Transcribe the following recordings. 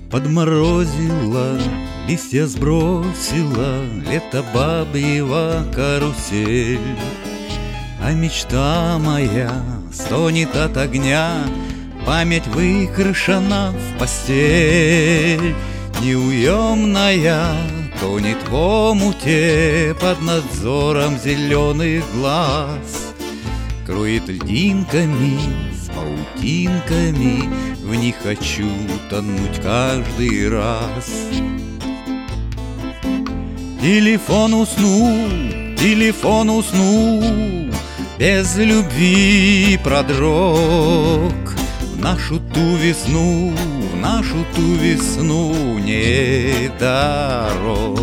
Подморозила, листья сбросила, лето бабьего карусель. А мечта моя стонет от огня, память выкрашена в постель. Неуемная тонет в омуте под надзором зеленых глаз. Кроет льдинками с паутинками, в них хочу тонуть каждый раз. Телефон уснул, без любви продрог. В нашу ту весну нет дорог.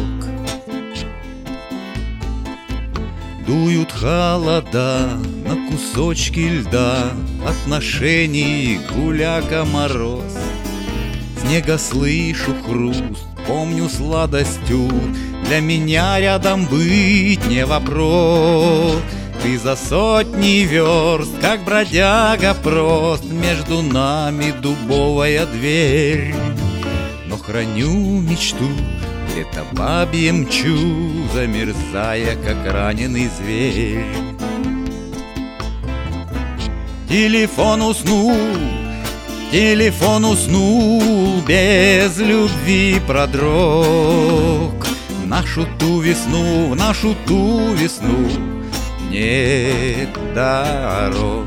Дуют холода на кусочки льда, отношений гуляка мороз. Снега слышу хруст, помню сладостью, для меня рядом быть не вопрос. Ты за сотни верст, как бродяга прост, между нами дубовая дверь. Но храню мечту, лето бабье мчу, замерзая, как раненый зверь. Телефон уснул, без любви продрог. В нашу ту весну нет дорог.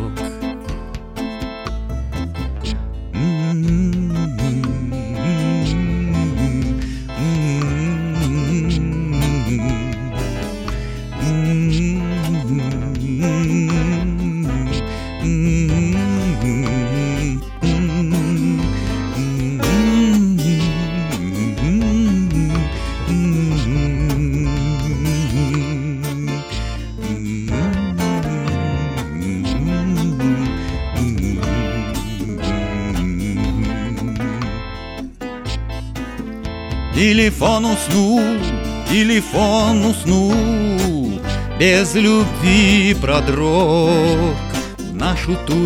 Телефон уснул, без любви продрог. В нашу ту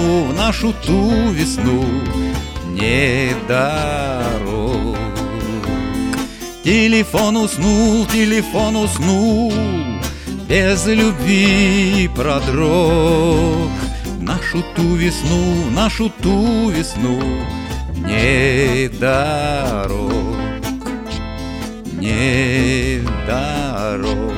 весну нет дорог. Телефон уснул, без любви продрог. В нашу ту весну нет дорог. Нет дорог.